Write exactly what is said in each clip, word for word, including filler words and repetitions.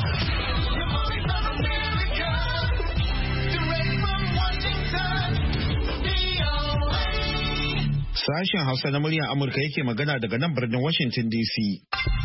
Sashen Hausa na muryar Amurka yake magana daga nan birnin Washington D C.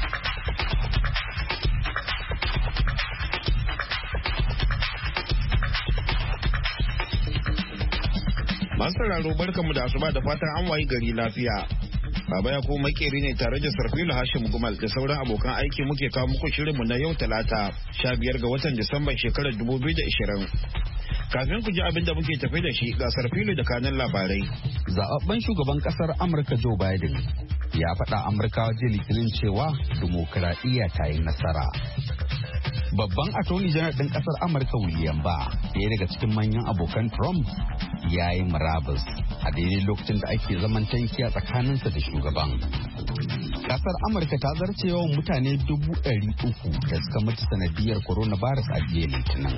Masu sauraro barkanmu da asuba da fatan an wayi gari lafiya. Baba ya ko makeri ne tare da Sarfilu Hashim Gumal da sauran abokan aiki muke kawo muku shirinmu na yau Talata, sha biyar ga watan Disamba shekarar dubu biyu da ashirin. Kafin ku ji abin da muke tafe da shi ga Sarfilu da kanan labarai. Zaɓaɓɓen shugaban ƙasar Amurka Joe Biden ya faɗa Amurkawa jiya Litinin cewa dimokuraɗiyya ta yi nasara. Babban attorney general ɗin ƙasar Amurka William Barr, ɗaya daga cikin manyan abokan Trump, ya yi murabus a daidai lokacin da ake zaman tankiya tsakaninsa da shugaban. Ƙasar Amurka ta zarce yawan mutane dubu ɗari uku da suka mutu sanadiyar coronavirus a jiya Litinin.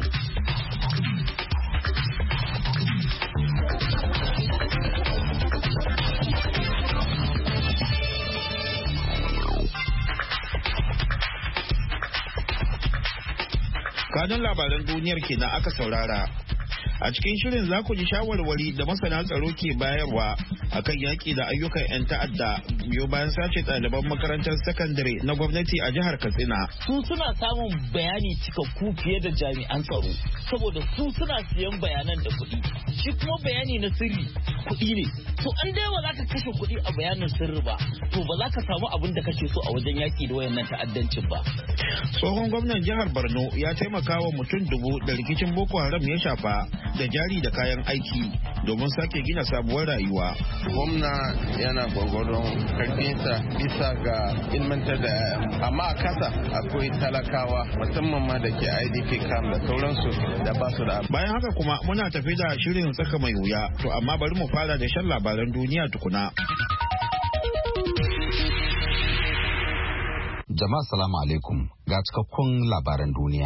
Kanun labaran duniyar kenan aka saurara. A cikin shirin za ku ji shawarwari da masana tsaro ke bayarwa akan yaƙi da ayyukan 'yan ta'adda biyo bayan sace ɗaliban makarantar sakandare na gwamnati a jihar Katsina. Su suna samun bayani cikakku fiye da jami'an tsaro saboda su suna siyan bayanan da kuɗi. Shi kuma bayani na sirri kuɗi ne. To an dai ba za ka kashe kuɗi a bayanin sirri ba, to ba za ka samu abin da kake so a wajen yaƙi da wayannan ta'addancin ba. Tsohon gwamnan jihar Borno ya taimaka wa mutum dubu da rikicin Boko Haram ya shafa da jari da kayan aiki domin sake gina sabuwar rayuwa. Gwamna yana gwagwaron karfinsa bisa ga ilmantar da amma a kasa akwai talakawa musamman ma da ke I D P camp da sauransu da ba su da. Bayan haka kuma muna tafi da shirin tsaka mai wuya, to amma bari mu fara da shan labaran duniya tukuna. Jama'a salamu alaikum ga cikakkun labaran duniya.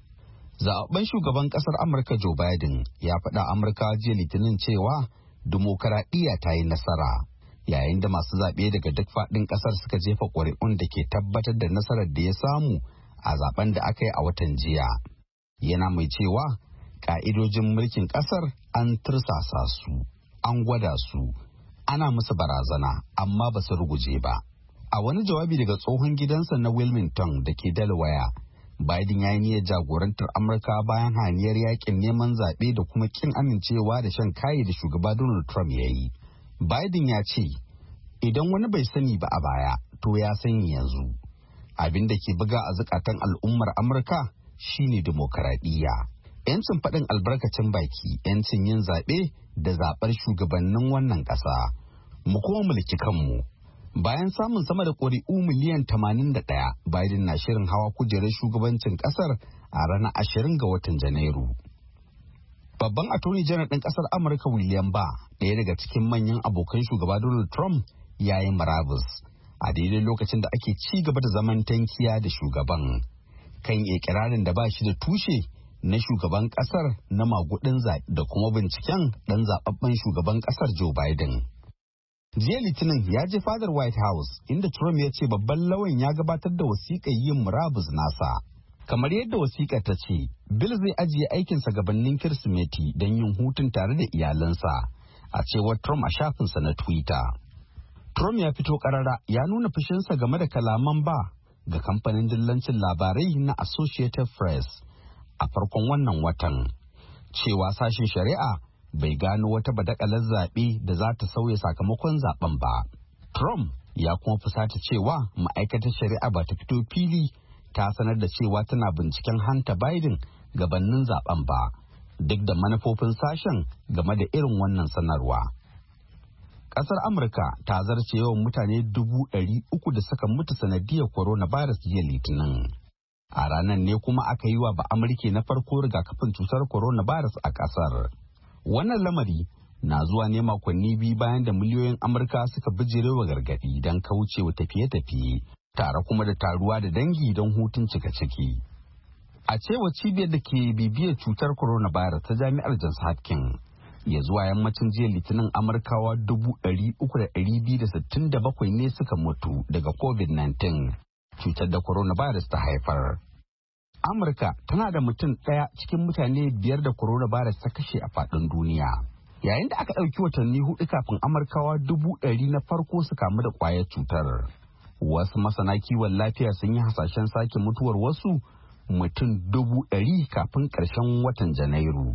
Zaɓen shugaban ƙasar Amurka Joe Biden ya faɗa Amurka jiya Litinin cewa dimokuraɗiyya ta yi nasara, yayin da masu zaɓe daga duk faɗin ƙasar suka jefa ƙuri'un da ke tabbatar da nasarar da ya samu a zaɓen da aka yi a watan jiya. Yana mai cewa ƙa'idojin mulkin ƙasar an tursasa su, an gwada su, ana musu barazana, amma ba su ruguje ba. A wani jawabi daga tsohon gidansa na Wilmington da ke Delaware, Biden ya yi niyyar jagorantar Amurka bayan haniyar yakin neman zaɓe da kuma kin amincewa da shan kayi da shugaba Donald Trump ya yi. Biden ya ce, idan wani bai sani ba a baya, to ya sani yanzu. Abin da ke buga a zukatan al'ummar Amurka shine dimokuraɗiyya. 'Yancin faɗin albarkacin baki, 'yancin yin zaɓe da zaɓar shugabannin wannan ƙasa. Mu kuma mulki kanmu. Bayan samun sama da ƙuri'u miliyan tamanin da ɗaya, Biden na shirin hawa kujerar shugabancin ƙasar a ranar ashirin ga watan Janairu. Babban attorney general ɗin ƙasar Amurka William Barr, ɗaya daga cikin manyan abokan shugaba Donald Trump, ya yi murabus a daidai lokacin da ake ci gaba da zaman tankiya da shugaban kan ikirarin da ba shi da tushe na shugaban ƙasar na magudin zaɓe da kuma binciken ɗan zaɓaɓɓen shugaban ƙasar Joe Biden. Jiya Litinin ya je fadar White House inda Trump ya ce babban lauyan ya gabatar da wasiƙar yin murabus nasa. Kamar yadda wasiƙar ta ce, Bill zai ajiye aikinsa gabanin Kirsimeti don yin hutun tare da iyalansa, a cewar Trump a shafinsa na Twitter. Trump ya fito ƙarara ya nuna fushinsa game da kalaman ba ga kamfanin dillancin labarai na Associated Press a farkon wannan watan, cewa sashen shari'a bai gano wata badakalar zaɓe da za ta sauya sakamakon zaben ba. Trump ya kuma fusata cewa ma'aikatar shari'a ba ta fito fili ta sanar da cewa tana binciken Hunter Biden gabanin zaben ba, duk da manufofin sashen game da irin wannan sanarwa. Ƙasar Amurka ta zarce yawan mutane dubu ɗari uku da suka mutu sanadiyar coronavirus jiya Litinin. A ranar ne kuma aka yi wa ba Amurke na farko rigakafin cutar coronavirus a ƙasar. Wannan lamari na zuwa ne makonni biyu bayan da miliyoyin Amurka suka bijirewa gargaɗi don kaucewa tafiye-tafiye, tare kuma da taruwa da dangi don hutun cika ciki. A cewa cibiyar da ke bibiyar cutar coronavirus ta Jami'ar Johns Hopkins, ya zuwa yammacin jiya Litinin Amurkawa dubu ɗari uku da ɗari biyu da sittin da bakwai ne suka mutu daga covid nineteen, cutar da coronavirus ta haifar. Amurka tana da mutum ɗaya cikin mutane biyar da coronavirus ta kashe a faɗin duniya. Yayin da aka ɗauki watanni hudu kafin Amurkawa dubu ɗari na farko su kamu da ƙwayar cutar. Wasu masana kiwon lafiya sun yi hasashen sake mutuwar wasu mutum dubu ɗari kafin ƙarshen watan Janairu.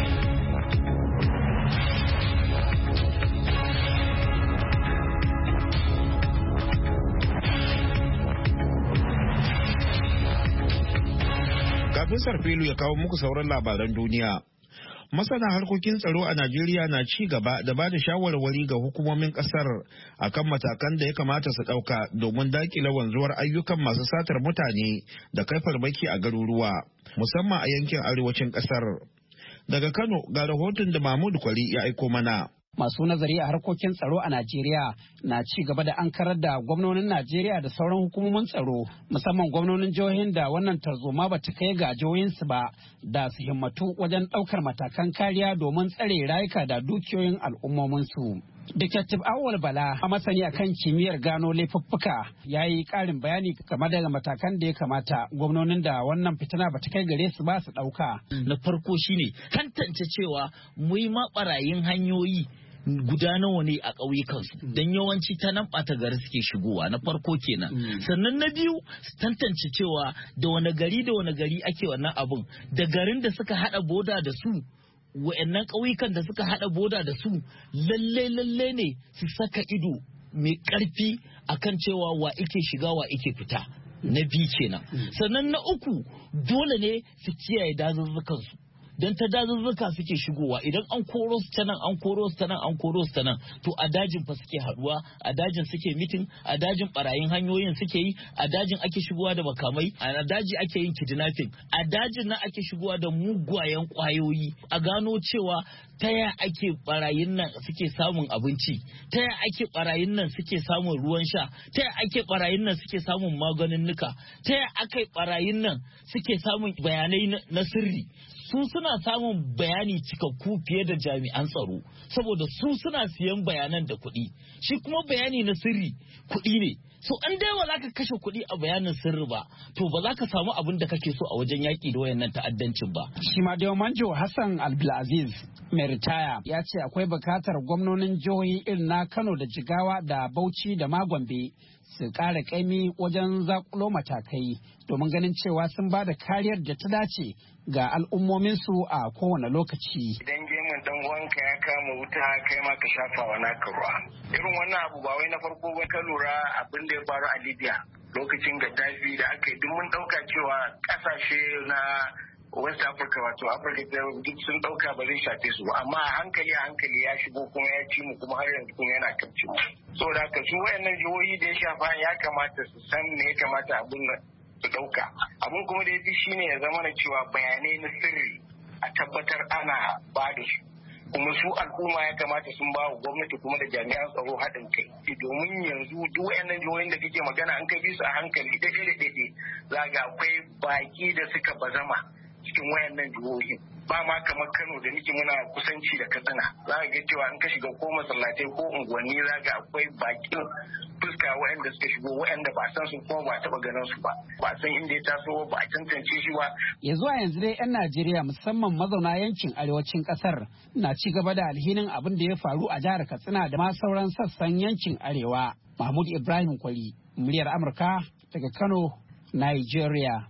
Kafin Sarfilu ya kawo muku sauran labaran duniya. Masana harkokin tsaro a Najeriya na ci gaba da ba da shawarwari ga hukumomin kasar akan matakan da ya kamata su ɗauka domin dakile wanzuwar ayyukan masu satar mutane da kai farmaki a garuruwa, musamman a yankin arewacin kasar. Daga Kano ga rahoton da Mahmud Kwari ya aiko mana. Masu nazari a harkokin tsaro a Najeriya na ci gaba da ankarar da gwamnonin Najeriya da sauran hukumomin tsaro, musamman gwamnonin jihohin da wannan tarzoma ba ta kai ga jihohinsu ba, da su himmatu wajen ɗaukar matakan kariya domin tsare rayuka da dukiyoyin al'ummominsu. Detective Awal Bala, a masani akan kimiyyar gano laifuffuka, ya yi ƙarin bayani game da matakan da ya kamata gwamnonin da wannan fitina ba ta kai gare su ba su ɗauka. Na farko shine tantance cewa mu yi maɓarayin hanyoyi guda nawa ne a ƙauyukansu don yawanci ta nan ɓata gari suke shigowa, na farko kenan. Sannan na biyu su tantance cewa da wani gari da wani gari ake wannan abun, da garin da suka haɗa boda da su, wa'annan ƙauyukan da suka haɗa boda da su, lalle lalle ne su saka ido mai ƙarfi akan cewa wa ike shiga wa ike fita. Na biyu kenan. Sannan na uku dole ne su kiyaye dazuzzukansu. Don ta dazuzzuka suke shigowa, idan an koro su ta nan an koro su ta nan an koro su ta nan, to a dajin fa suke haduwa, a dajin suke mitin, a dajin barayin hanyoyin suke yi, a dajin ake shigowa da makamai, a daji ake yin kidnapping, a dajin nan ake shigowa da mugwayen kwayoyi. A gano cewa ta ya ake barayin nan suke samun abinci, ta ya ake barayin nan suke samun ruwan sha, ta ya ake barayin nan suke samun maganin nuka, ta ya ake barayin nan suke samun bayanai na sirri. Su suna samun bayani cikakku fiye da jami'an tsaro, saboda su suna siyan bayanan da kuɗi, shi kuma bayani na sirri kuɗi ne. So an dai ba za ka kashe kuɗi a bayanin sirri ba, to ba za ka samu abin da kake so a wajen yaƙi da wayannan ta'addancin ba. Shi ma da Manjo Hassan Abdulaziz mai ritaya ya ce akwai bukatar gwamnonin jihohi irin na Kano da Jigawa da Bauchi da Magombe su ƙara ƙaimi wajen zakulo matakai domin ganin cewa sun ba da kariyar da ta dace ga al'ummominsu a kowane lokaci. Idan gemun dan wanka ya kama wuta kai ma ka shafa wa naka ruwa. Irin wannan abu ba wai na farko ba, ka lura abin da ya faru a Libya lokacin Gaddafi da aka yi, duk mun ɗauka cewa ƙasashe na West Africa wato Africa duk sun dauka ba zai shafe su ba, amma a hankali a hankali ya shigo kuma ya ci mu kuma har yanzu kuma yana kafci mu. So da haka su wayannan jihohi da ya shafa ya kamata su san me ya kamata abun su dauka. Abun kuma da yafi shine ya zama na cewa bayanai na sirri a tabbatar ana ba da su. Kuma su al'umma ya kamata sun ba wa gwamnati kuma da jami'an tsaro haɗin kai, domin yanzu duk wayannan jihohin da kake magana an kai su a hankali daidai da daidai za ga akwai baki da suka bazama cikin wayannan jihohi. Ba ma kamar Kano da nake muna kusanci da Katsina, za ka ga cewa in ka shiga ko masallatai ko unguwanni za ga akwai bakin fuska wayanda suka shigo wayanda ba san su kuma ba taba ganin su ba, ba san inda ya taso ba a tantance shi ba. Ya zuwa yanzu dai 'yan Najeriya musamman mazauna yankin arewacin kasar na ci gaba da alhinin abin da ya faru a jihar Katsina da ma sauran sassan yankin arewa. Mahmud Ibrahim Kwari, muryar Amurka daga Kano, Nigeria.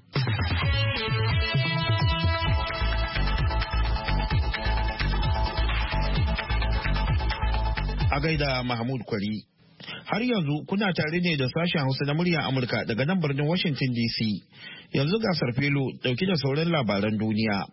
A gaida Mahmud Kwari. Har yanzu kuna tare ne da sashen Hausa na muryar Amurka daga nan birnin Washington D C. Yanzu ga Sarfilo dauki da sauran labaran duniya.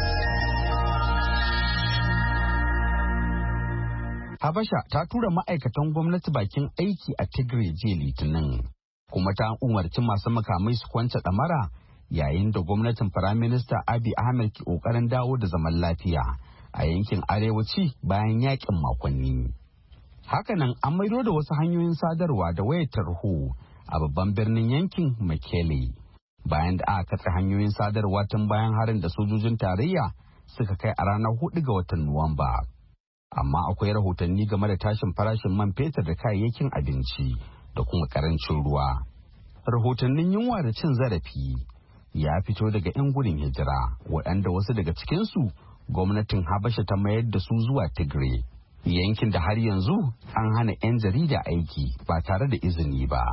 Habasha ta tura ma'aikatan gwamnati bakin aiki a Tigray jiya Litinin, kuma ta umarci masu makamai su kwance ɗamara yayin da gwamnatin Firaminista Abiy Ahmed ke ƙoƙarin dawo da zaman lafiya a yankin arewaci bayan yakin makonni. Hakanan an maido da wasu hanyoyin sadarwa da wayar tarho a babban birnin yankin Mekelle bayan da aka katse hanyoyin sadarwa tun bayan harin da sojojin tarayya suka kai a ranar hudu ga watan Nuwamba. Amma akwai rahotanni game da tashin farashin man fetur da kayayyakin abinci da kuma karancin ruwa. Rahotannin yunwa da cin zarafi ya fito daga 'yan gudun hijira waɗanda wasu daga cikinsu gwamnatin Habasha ta mayar da su zuwa Tigray, yankin da har yanzu an hana 'yan jarida aiki ba tare da izini ba.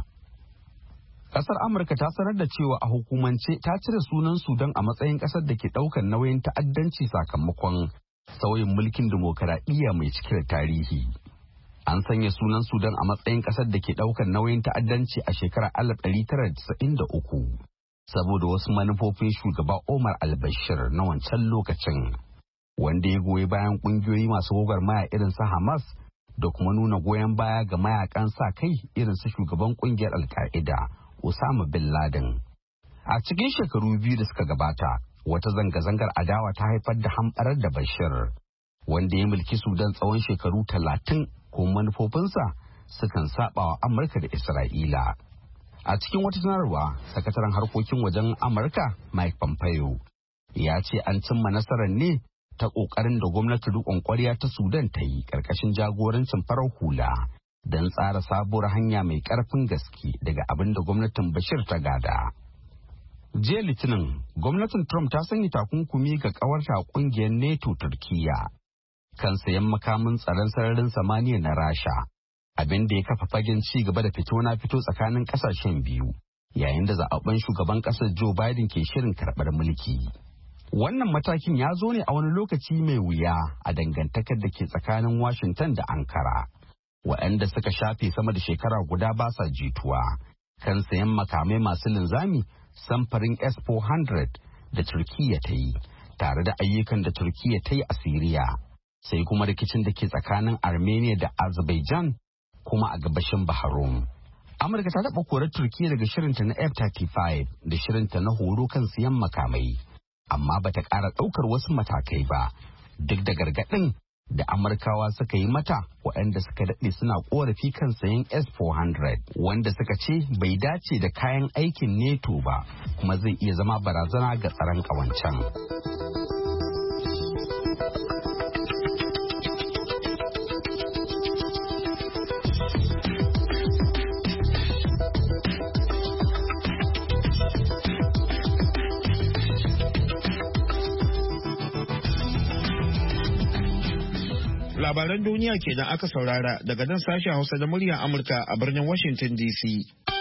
Kasar Amurka ta sanar da cewa a hukumance ta cire sunan Sudan a matsayin kasar da ke ɗaukar nauyin ta'addanci sakamakon sauyin mulkin dimokuraɗiyya mai cike da tarihi. An sanya sunan Sudan a matsayin kasar da ke ɗaukar nauyin ta'addanci a shekarar alif ɗari tara da casa'in da uku saboda wasu manufofin shugaba Omar al-Bashir na wancan lokacin, wanda ya goyi bayan ƙungiyoyi masu gwagwarmaya irin su Hamas da kuma nuna goyon baya ga mayakan sa kai irin su shugaban ƙungiyar Al-Qaeda Osama bin Laden. A cikin shekaru biyu da suka gabata, wata zanga-zangar adawa ta haifar da hamɓarar da Bashir, wanda ya mulki Sudan tsawon shekaru talatin, kuma manufofinsa sukan saba wa Amurka da Isra'ila. A cikin wata sanarwa, sakataren harkokin wajen Amurka Mike Pompeo ya ce an cimma nasarar ne ta ƙoƙarin da gwamnati riƙon ƙwarya ta Sudan ta yi ƙarƙashin jagorancin farar hula don tsara sabuwar hanya mai ƙarfin gaske daga abin da gwamnatin Bashir ta gada. Jiya Litinin, gwamnatin Trump ta sanya takunkumi ga ƙawarta ƙungiyar NATO Turkiyya kan sayan makamin tsaron sararin samaniya na Rasha, abin da ya kafa fagen ci gaba da fito na fito tsakanin ƙasashen biyu, yayin da zaɓen shugaban ƙasar Joe Biden ke shirin karɓar mulki. Wannan matakin ya zo ne a wani lokaci mai wuya a dangantakar da ke tsakanin Washington da Ankara, waɗanda suka shafe sama da shekara guda ba sa jituwa kan sayan makamai masu linzami samfarin S four hundred da Turkiyya ta yi, tare da ayyukan da Turkiyya ta yi a Siriya, sai kuma rikicin da ke tsakanin Armenia da Azerbaijan kuma a gabashin Bahrain. Amurka ta taɓa korar Turkiyya daga shirinta na F thirty-five da shirinta na horo kan siyan makamai, amma bata ƙara ɗaukar wasu matakai ba, duk da gargaɗin da Amurkawa suka yi mata waɗanda suka daɗe suna ƙorafi kan sayan S four hundred, wanda suka ce bai dace da kayan aikin NATO ba kuma zai iya zama barazana ga tsaron ƙawancen. Labaran duniya kenan aka saurara daga nan sashen Hausa da muryar Amurka a birnin Washington D C.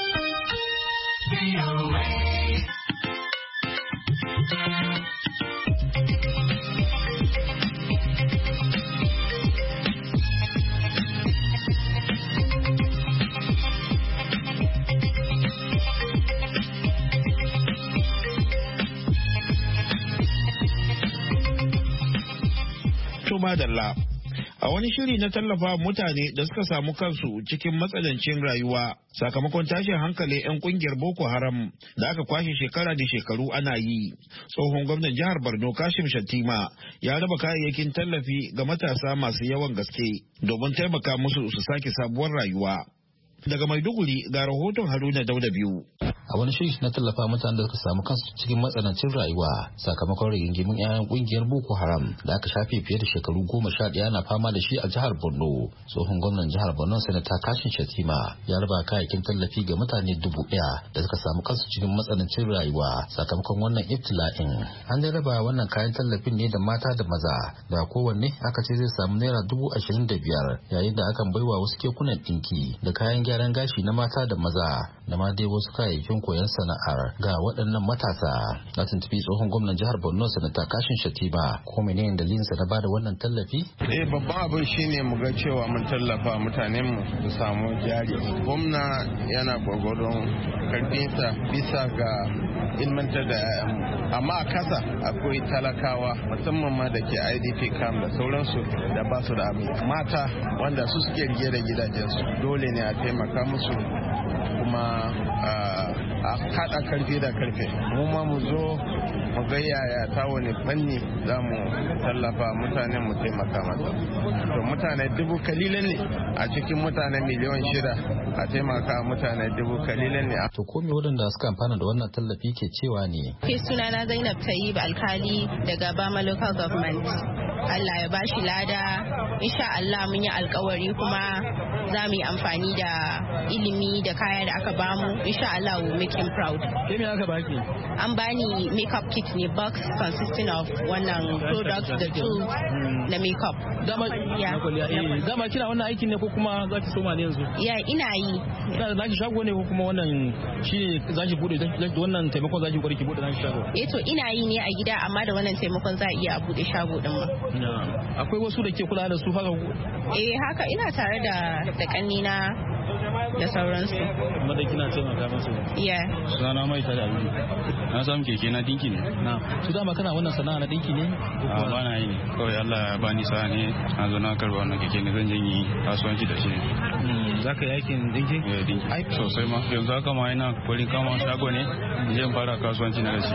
Madalla. A wani shiri na tallafa mutane da suka samu kansu cikin matsanancin rayuwa sakamakon tashin hankali 'yan kungiyar Boko Haram da aka kwashe shekara da shekaru ana yi. Tsohon gwamnan jihar Borno Kashim Shattima ya raba kayayyakin tallafi ga matasa masu yawan gaske domin taimaka musu su sake sabuwar rayuwa. Daga Maiduguri ga rahoton Haruna Dauda biyu. A wani shiri na tallafa mutanen da suka samu kansu cikin matsanancin rayuwa sakamakon rigingimin 'ya'yan kungiyar Boko Haram da aka shafe fiye da shekaru goma sha ɗaya na fama da shi a jihar Borno. Tsohon gwamnan jihar Borno Sanata Kashim Shattima ya raba kayayyakin tallafi ga mutane dubu ɗaya da suka samu kansu cikin matsanancin rayuwa sakamakon wannan ibtila'in. An dai raba wannan kayan tallafin ne da mata da maza da kowanne aka ce zai samu naira dubu ashirin da biyar, yayin da akan baiwa wasu kekunan ɗinki da kayan gyaran gashi na mata da maza da ma dai wasu kayayyakin koyon sana'ar ga waɗannan matasa. Na tuntubi tsohon gwamnan jihar Borno Sanata Kashim Shattima ko menene dalilin sa na bada wannan tallafi? Eh babban abin shine mu ga cewa mun tallafa mutanen mu su samu jari. Gwamna yana gwagwaron karfinsa bisa ga ilmantar da amma a kasa akwai talakawa musamman ma da ke I D P camp da sauransu da ba su da abin. Mata wanda su suke rige da gidajensu dole ne a taimaka musu kuma a haɗa karfe da karfe mu ma mu zo mu ga yaya ta wani fanni za mu tallafa mutane mu taimaka masa. To mutane dubu kalilan ne a cikin mutane miliyan shida a taimaka mutane dubu kalilan ne. To ko me waɗanda suka amfana da wannan tallafi ke cewa ne? Ke sunana Zainab Tayyib Alkali daga Bama Local Government. Allah ya bashi lada, insha Allah mun yi alkawari kuma za mu yi amfani da ilimi da kaya da aka bamu insha Allah we make him proud. Ke me aka baki? An bani makeup kit ne box consisting of wannan products da tools na makeup. Dama ya dama kina wannan aikin ne ko kuma za ki soma ne yanzu? Ya ina yi. Kina da zaki shago ne ko kuma wannan shi zaki bude wannan taimakon zaki kokari ki bude zaki shago? Eh to ina yi ne a gida amma da wannan taimakon za a iya bude shago din ma. Akwai wasu da ke kula da su haka? Eh haka ina tare da da kannina da sauransu. Kuma da kina taimaka musu? Iya. Sunana mai tare abin. Na samu keke na dinki ne. Na. Su dama kana wannan sana'a na dinki ne? A ba na yi ne. Kawai Allah ya bani sa'a ne. Na zo na karba wannan keke ne zan je yi kasuwanci da shi. Za ka yi aikin dinki? Eh dinki. Ai sosai ma. Yanzu haka ma ina kwarin kama shago ne. Zan fara kasuwanci na da shi.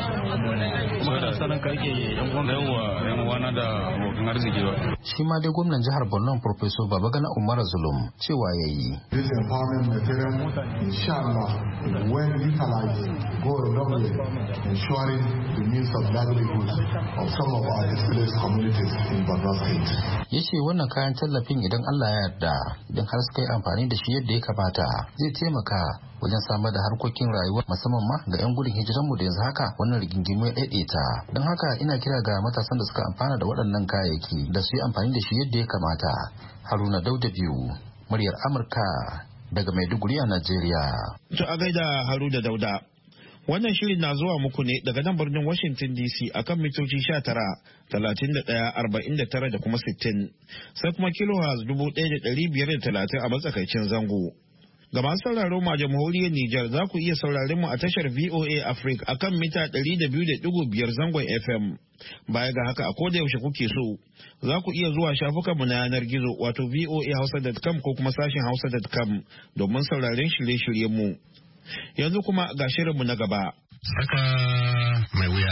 Kuma da sanan ka rike yan uwan yawa yan uwana da abokan arziki ba. Shi ma dai gwamnan jihar Borno Professor Babagana Umar Zulum cewa yayi. This empowerment material, inshallah, when utilized, go a long way, ensuring the means of livelihood of some of our displaced communities in Borno State. Ya ce wannan kayan tallafin idan Allah ya yarda idan har suka yi amfani da shi yadda ya kamata zai taimaka wajen samar da harkokin rayuwa musamman ma ga 'yan gudun hijiranmu da yanzu haka wannan rigingimu ya daidaita. Don haka ina kira ga matasan da suka amfana da waɗannan kayayyaki da su yi amfani da shi yadda ya kamata. Haruna Dauda biyu, muryar Amurka daga Maiduguri a Najeriya. To a gaida Haruna Dauda. Wannan shirin na zuwa muku ne daga nan birnin Washington D C akan mitoci sha tara, talatin da ɗaya, arba'in da tara da kuma sittin. Sai kuma kilohertz dubu ɗaya da ɗari biyar da talatin a matsakaicin zango. Ga masu sauraro ma jamhuriyar Nijar za ku iya sauraron mu a tashar V O A Africa akan mita ɗari da biyu da ɗigo biyar zangon F M. Baya ga haka a koda yaushe kuke so za ku iya zuwa shafukanmu na yanar gizo wato voa hausa dot com ko kuma sashen hausa dot com domin sauraron shirye-shiryen mu. Yanzu kuma ga shirinmu na gaba. Saka mai wuya.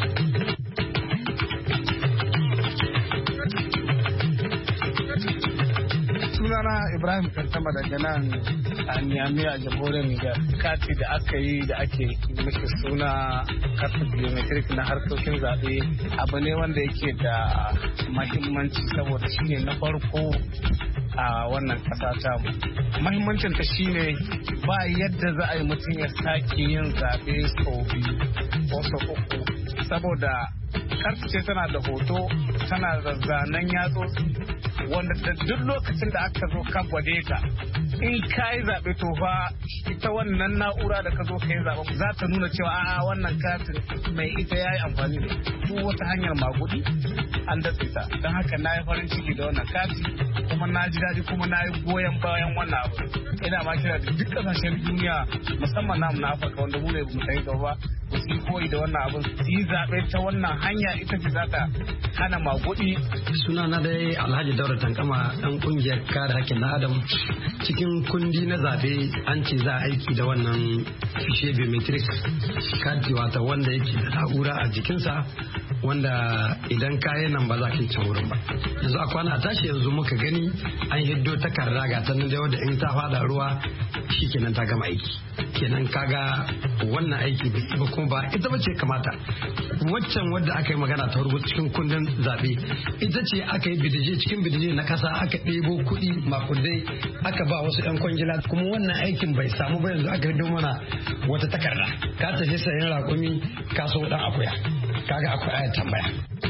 Sunana Ibrahim Kantama daga nan a Niamey a jamhuriyar Nijar. Kati da aka yi da ake mishi suna katin biometric na harkokin zaɓe abu ne wanda yake da mahimmanci saboda shine na farko a wannan ƙasa ta mu. Mahimmancin ta shine ba yadda za a yi mutum ya sake yin zaɓe sau biyu ko sau uku saboda kartu ce tana da hoto tana da zanen yatsotsi wanda da duk lokacin da aka zo ka gwade ta in ka yi zaɓe to fa ita wannan na'ura da ka zo ka yi zaɓe za ta nuna cewa a'a wannan katin mai ita ya yi amfani da duk wata hanyar magudi an datse ta don haka na yi farin ciki da wannan kati kuma na ji daɗi kuma na yi goyon bayan wannan abu ina ma kira da duk ƙasashen duniya musamman namu na Afirka wanda mu ne mu kai gaba ba su yi koyi da wannan abin su yi zaɓe ta wannan hanya ita ce za ta hana magudi. Suna na dai Alhaji Daura Tankama ɗan ƙungiyar kare hakkin na Adam cikin kundi na zaɓe an ce za a aiki da wannan fishe biometric kati wata wanda yake da na'ura a jikinsa wanda idan kayan nan ba za ka yi can wurin ba. Yanzu a kwana a tashi yanzu muka gani an hiddo takarda ga ta nan da wadda in ta fada ruwa shi kenan ta gama aiki. Kenan kaga wannan aiki bai ba kuma ba ita ba ce kamata. Waccan wadda aka yi magana ta rubuta cikin kundin zaɓe ita ce aka yi bidije cikin bidije na kasa aka ɗebo kuɗi makudai aka ba wasu 'yan kwangila kuma wannan aikin bai samu ba yanzu aka hiddo mana wata takarda ka tafi sayan raƙumi ka so ɗan akuya kaga akwai ayar tambaya.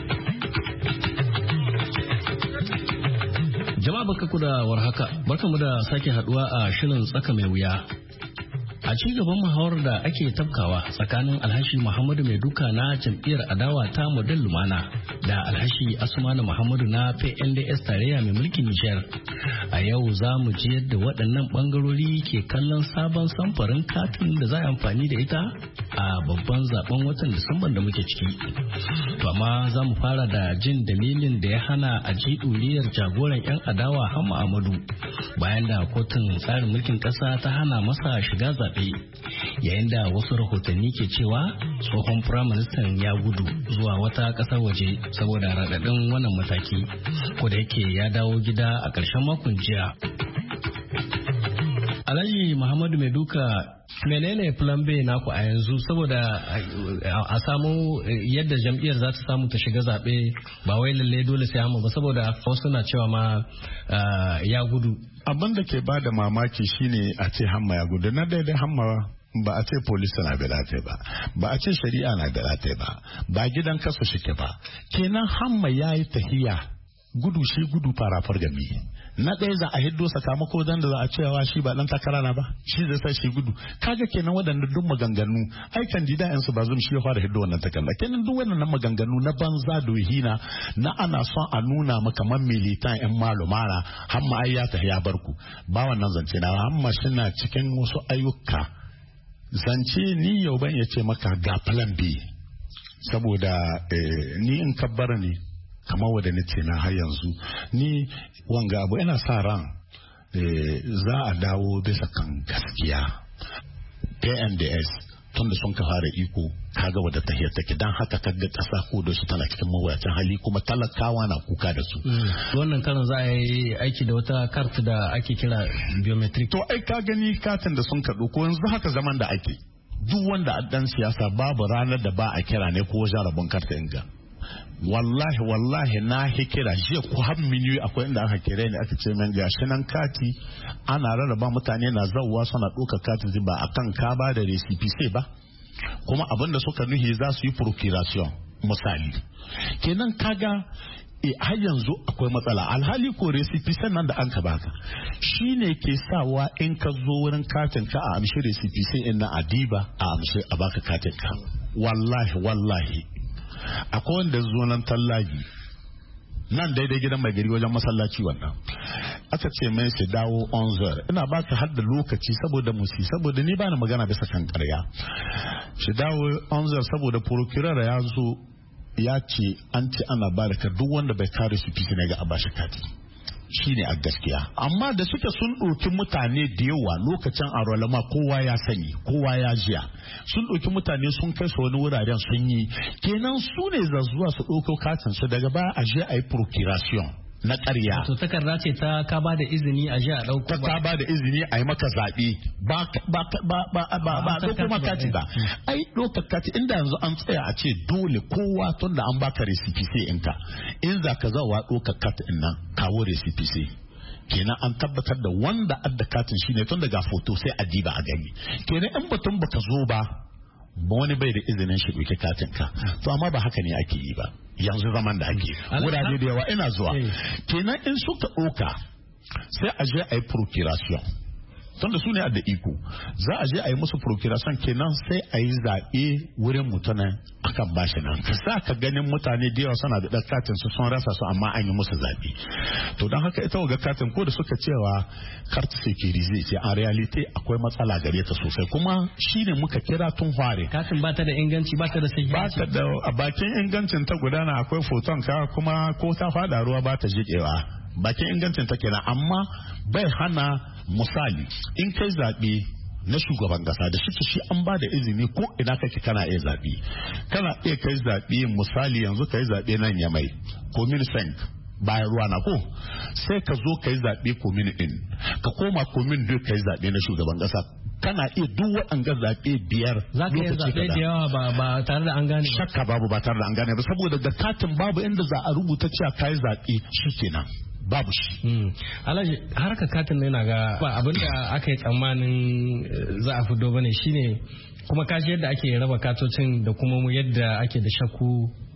Jama'a baka ku da warhaka barkamu da sake haduwa a shirin tsaka mai wuya. A ci gaban muhawar da ake tafkawa tsakanin Alhashi Muhammadu Maiduka na jam'iyyar adawa ta Model Lumana da Alhashi Asmanu Muhammadu na P N D S tarayya mai mulkin Nijar. A yau za mu ji yadda waɗannan ɓangarori ke kallon sabon samfarin katin da za a amfani da ita a babban zaben watan Disamban da muke ciki. To amma za mu fara da jin dalilin da ya hana a ji ɗuriyar jagoran 'yan adawa Hamma Amadu bayan da kotun tsarin mulkin ƙasa ta hana masa shiga zaɓe. Yayin da wasu rahotanni ke cewa tsohon firaministan ya gudu zuwa wata ƙasar waje saboda raɗaɗin wannan mataki, ko da yake ya dawo gida a ƙarshen makon jiya. Alhaji Muhammadu Maiduka menene plan B naku a yanzu saboda a samu yadda jam'iyyar za ta samu ta shiga zaɓe ba wai lalle dole sai Hamma ba saboda wasu na cewa ma ya gudu. Abin da ke bada mamaki shine a ce Hamma ya gudu. Na daidai Hamma ba a ce polisi na belate ba, ba a ce shari'a na belate ba, ba gidan kasu shike ba. Kenan Hamma ya yi tahiya gudu shi gudu fara fargami. Na ɗaya za a hiddo sakamako dan da za a cewa shi ba dan takara na ba, shi zai sa shi gudu. Kaga kenan waɗanda duk maganganu ai kandida yan su ba zum shi ya fara hiddo wannan takarda. Kenan duk wannan maganganu na banza da hina na ana son a nuna maka man militan yan malumara Hamma ai ya tahiya barku. Ba wannan zance na Hamma shina cikin wasu ayyuka. Zance ni yau ban ya ce maka ga plan B saboda ni in kabbara ne kamar wadda ni ce na har yanzu ni wanga abu ina sa ran za a dawo bisa kan gaskiya. P N D S tun da sun ka fara iko kaga wadda tahiyar take dan haka kaga kasa ko da su tana cikin mawuyacin hali kuma talakawa na kuka da su. Wannan karon za a yi aiki da wata kartu da ake kira biometric. To ai ka gani katin da sun kaɗo ko yanzu haka zaman da ake duk wanda a dan siyasa babu ranar da ba a kira ne ko wajen rabon karta inga. Wallahi wallahi na hikira jiya ko har miliyoyi akwai inda aka kira ni aka ce min gashi nan kati ana rarraba mutane na zawwa suna ɗaukar katin ba akan ka ba da recipe ba kuma abinda suka nuhi za su yi procuration misali kenan kaga e har yanzu akwai matsala alhali ko recipe sannan da an ka baka shine ke sawa in ka zo wurin katin ka a amshi recipe sai in na adiba a amshi a baka katin ka wallahi wallahi akwai wanda zo nan tallagi nan daidai gidan mai gari wajen masallaci wannan aka ce mai su dawo onzor ina ba ka hadda lokaci saboda musi saboda ni ba na magana bisa kan karya shi dawo onzor saboda procurer ya zo ya ce an ce ana ba da duk wanda bai kare su fisi ne ga abashi kati shi ne a gaskiya amma da suke sun ɗauki mutane da yawa lokacin arolama kowa ya sani kowa ya jiya sun ɗauki mutane sun kai su wani wuraren sun yi kenan su ne za zuwa su ɗauko katin su daga baya a je a yi procuration na ƙarya. To takarda ce ta ka ba da izini a je a ɗauko ba. Ta ba da izini a yi maka zaɓe ba ba ba ba ba ba ɗauko makati ba. Ai ɗaukar kati inda yanzu an tsaya a ce dole kowa tun da an baka recipe in ka in za ka zawa ɗaukar kati in nan kawo recipe kenan an tabbatar da wanda adda katin shine tun daga foto sai a diba a gani kenan in batun baka zo ba wani bai da izinin shi ɗauki katin ka to amma ba haka ne ake yi ba yanzu zaman da ake wurare da yawa ina zuwa kenan in suka ɗauka sai a je a yi procuration tunda su ne da iko za a je a yi musu procuration kenan sai a yi zaɓe wurin mutanen akan bashi nan ka sa ka ganin mutane da yawa suna da katin su sun rasa su amma an yi musu zaɓe to don haka ita ga katin ko da suka cewa carte sécurisée ce en reality akwai matsala gare ta sosai kuma shine muka kira tun fare katin ba ta da inganci ba ta da sahihanci ba ta da a bakin ingancin ta gudana akwai foton ka kuma ko ta fada ruwa ba ta jiƙewa bakin ingancin ta kenan amma bai hana misali in kai zaɓe na shugaban ƙasa da shi shi an ba da izini ko ina kake kana iya zaɓe kana iya kai zaɓe misali yanzu kai zaɓe nan ya mai komin sank bayan ruwa na ko sai ka zo kai zaɓe komin ɗin ka koma komin duk kai zaɓe na shugaban ƙasa kana iya duk waɗanga zaɓe biyar za ka iya zaɓe da yawa ba ba tare da an gane shakka babu ba tare da an gane ba saboda da katin babu inda za a rubuta cewa kai zaɓe shi kenan babu shi. Alhaji harkar katin yana ga ba abinda aka yi tsammanin za a fito bane shine kuma kashi yadda ake raba katocin da kuma yadda ake da shakku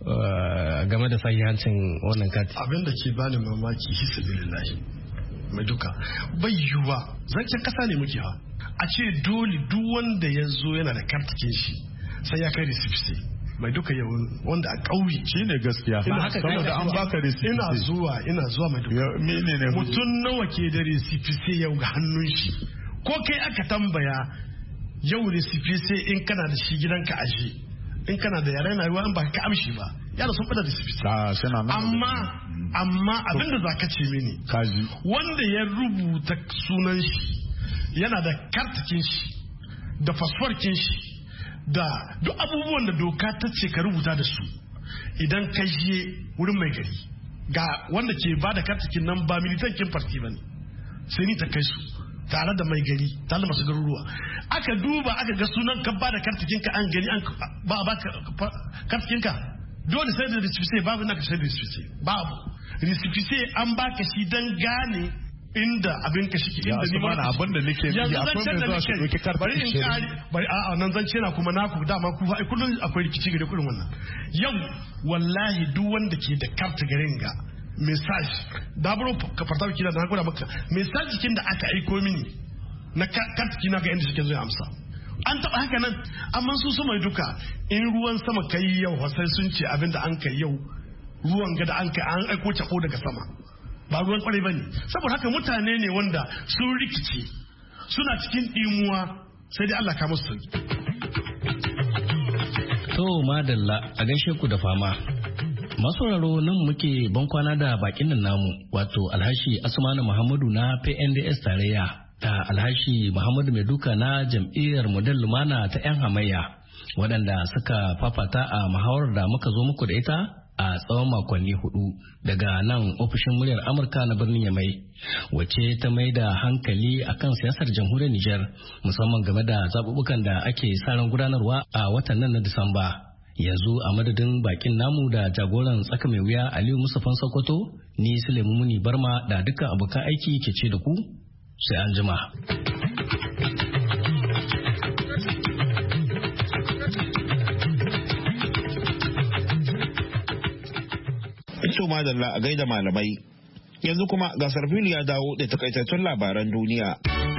game da sahihancin wannan kati. Abin da ke bani mamaki hisabilillahi mai duka bai yiwuwa zancen kasa ne muke ha a ce dole duk wanda ya zo yana da kartikin shi sai ya kai risifisi mai duka yau wanda a ƙauye shi ne gaskiya saboda an baka recipe ina zuwa ina zuwa mai duka mutum nawa ke da recipe sai yau ga hannun shi ko kai aka tambaya yau recipe sai in kana da shi gidanka ashe in kana da yare na ruwa in ba ka amshi ba yara sun fada recipe amma amma abinda za ka ce mini wanda ya rubuta sunan shi yana da kartikin shi da fasforkin shi da duk abubuwan da doka ta ce ka rubuta da su idan ka je wurin mai gari ga wanda ke ba da kartikin nan ba militankin farti ba ne sai ni ta kai su tare da mai gari tare da masu garuruwa aka duba aka ga sunan ka ba da kartikinka an gani an ba a baka kartikinka dole sai da risifise babu na ka sai da risifise babu risifise an baka shi dan gane inda abin ka shike inda ni mana abin da nake yi akwai mai zuwa su doki karta bari in kare bari a nan zance na kuma naku dama ku fa kullun akwai rikici gare kullun wannan yau wallahi duk wanda ke da karta garin ga message da bro ka farta kina da hakura maka message kin da aka aiko mini na karta kina ga inda shike zo amsa an taba haka nan amma su su mai duka in ruwan sama kai yau sai sun ce abinda an kai yau ruwan ga da an kai an aiko cako daga sama ba ruwan kwarai bane saboda haka mutane ne wanda sun rikice suna cikin dimuwa sai dai Allah ka musu sauki. To madalla a gaishe ku da fama. Masu raro nan muke ban kwana da bakin nan namu wato Alhashi Asmanu Muhammadu na P N D S tarayya da Alhashi Muhammadu Maiduka na jam'iyyar Model Lumana ta 'yan hamayya waɗanda suka fafata a muhawarar da muka zo muku da ita a tsawon makonni hudu daga nan ofishin muryar Amurka na birnin Yamai wacce ta mai da hankali akan siyasar jamhuriyar Nijar musamman game da zaɓuɓɓukan da ake sa ran gudanarwa a watan nan na Disamba. Yanzu a madadin bakin namu da jagoran tsaka mai wuya Aliyu Mustapha Sokoto ni Sulaimu Muni Barma da dukkan abokan aiki ke ce da ku sai an jima. Ito madalla a gaida malamai. Yanzu kuma gasar fili ya dawo da takaitattun labaran duniya.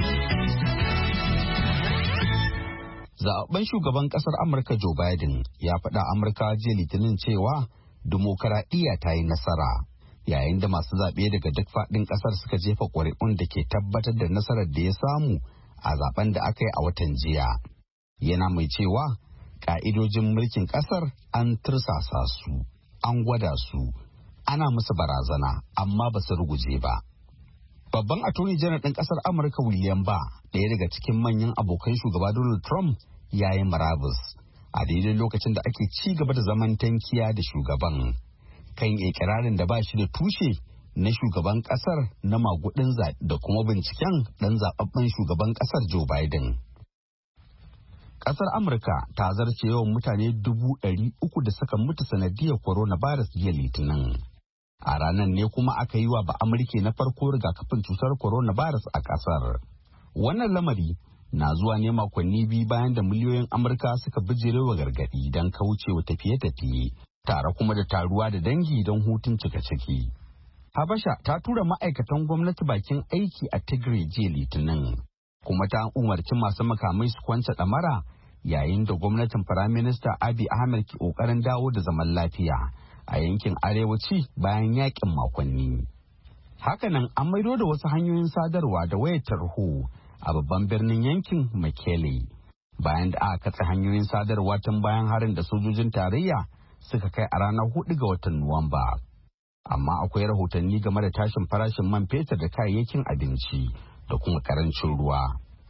Zaɓen shugaban ƙasar Amurka Joe Biden ya faɗa Amurka jiya Litinin cewa dimokuraɗiyya ta yi nasara, yayin da masu zaɓe daga duk faɗin ƙasar suka jefa ƙuri'un da ke tabbatar da nasarar da ya samu a zaɓen da aka yi a watan jiya. Yana mai cewa ƙa'idojin mulkin ƙasar an tursasa su, an gwada su, ana musu barazana amma ba su ruguje ba. Babban attorney general ɗin ƙasar Amurka William Barr, ɗaya daga cikin manyan abokan shugaba Donald Trump, ya yi marabus a daidai lokacin da ake ci gaba da zaman tankiya da shugaban kan ikirarin da ba shi da tushe na shugaban ƙasar na magudin zaɓe da kuma binciken ɗan zaɓaɓɓen shugaban ƙasar Joe Biden. Ƙasar Amurka ta zarce yawan mutane dubu ɗari uku da suka mutu sanadiyar coronavirus jiya Litinin. A ranar ne kuma aka yi wa ba Amurke na farko rigakafin cutar coronavirus a ƙasar. Wannan lamari na zuwa ne makonni biyu bayan da miliyoyin Amurka suka bijirewa gargaɗi don kaucewa tafiye-tafiye, tare kuma da taruwa da dangi don hutun cika ciki. Habasha ta tura ma'aikatan gwamnati bakin aiki a Tigray jiya Litinin, kuma ta umarci masu makamai su kwance ɗamara yayin da gwamnatin Firaminista Abiy Ahmed ke ƙoƙarin dawo da zaman lafiya a yankin arewaci bayan yakin makonni. Hakanan an maido da wasu hanyoyin sadarwa da wayar tarho a babban birnin yankin Mekele bayan da aka katse hanyoyin sadarwa tun bayan harin da sojojin tarayya suka kai a ranar hudu ga watan Nuwamba. Amma akwai rahotanni game da tashin farashin man fetur da kayayyakin abinci da kuma karancin ruwa.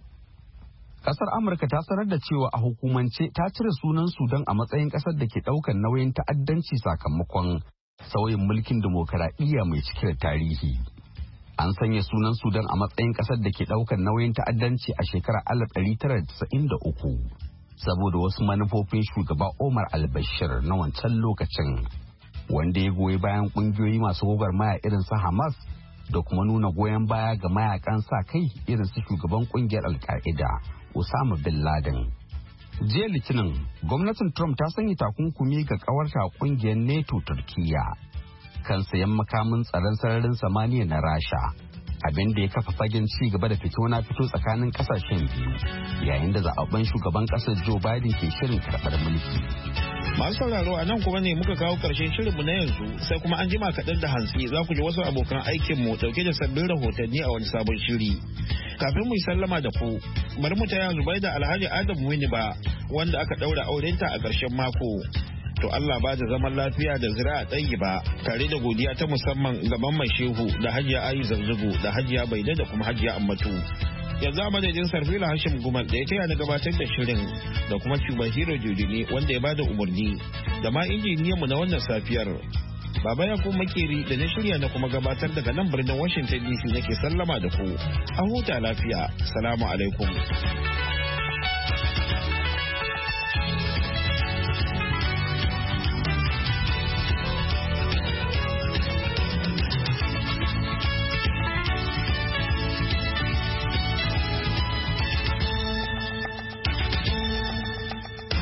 Kasar Amurka ta sanar da cewa a hukumance ta cire sunan Sudan a matsayin kasar da ke daukan nauyin ta'addanci sakamakon sauyin mulkin dimokuraɗiyya mai cike da tarihi. An sanya sunan Sudan a matsayin kasar da ke daukan nauyin ta'addanci a shekarar alif ɗari tara da casa'in da uku saboda wasu manufofin shugaba Omar al-Bashir na wancan lokacin, wanda ya goyi bayan kungiyoyi masu gwagwarmaya irin su Hamas da kuma nuna goyon baya ga mayakan sa kai irin su shugaban kungiyar Al-Qaeda Osama bin Laden. Jiya Litinin, gwamnatin Trump ta sanya takunkumi ga kawarta kungiyar NATO Turkiyya kan sayan makamin tsaron sararin samaniya na Rasha, abin da ya kafa fagen ci gaba da fito na fito tsakanin kasashen biyu yayin da zaɓen shugaban ƙasar Joe Biden ke shirin karɓar mulki. Masu sauraro a nan kuma ne muka kawo ƙarshen shirinmu na yanzu, sai kuma an jima kaɗan da hantsi za ku ji wasu abokan aikinmu ɗauke da sabbin rahotanni a wani sabon shiri. Kafin mu yi sallama da ku, bari mu taya Zubai da Alhaji Adam Winiba wanda aka ɗaura aurenta a ƙarshen mako. To Allah ba da zaman lafiya da zira ɗayi ba, tare da godiya ta musamman ga Mamman Shehu da Hajiya Ayi Zarzugu da Hajiya Baida da kuma Hajiya Ammatu. Yanzu a madadin Sarfila Hashim Gumal da ya taya ni gabatar da shirin da kuma Cuba Hero Jodini wanda ya bada umarni da ma injiniyanmu na wannan safiyar. Baba ya kuma makeri da na shirya na kuma gabatar daga nan birnin Washington D C nake sallama da ku. A huta lafiya. Salamu alaikum.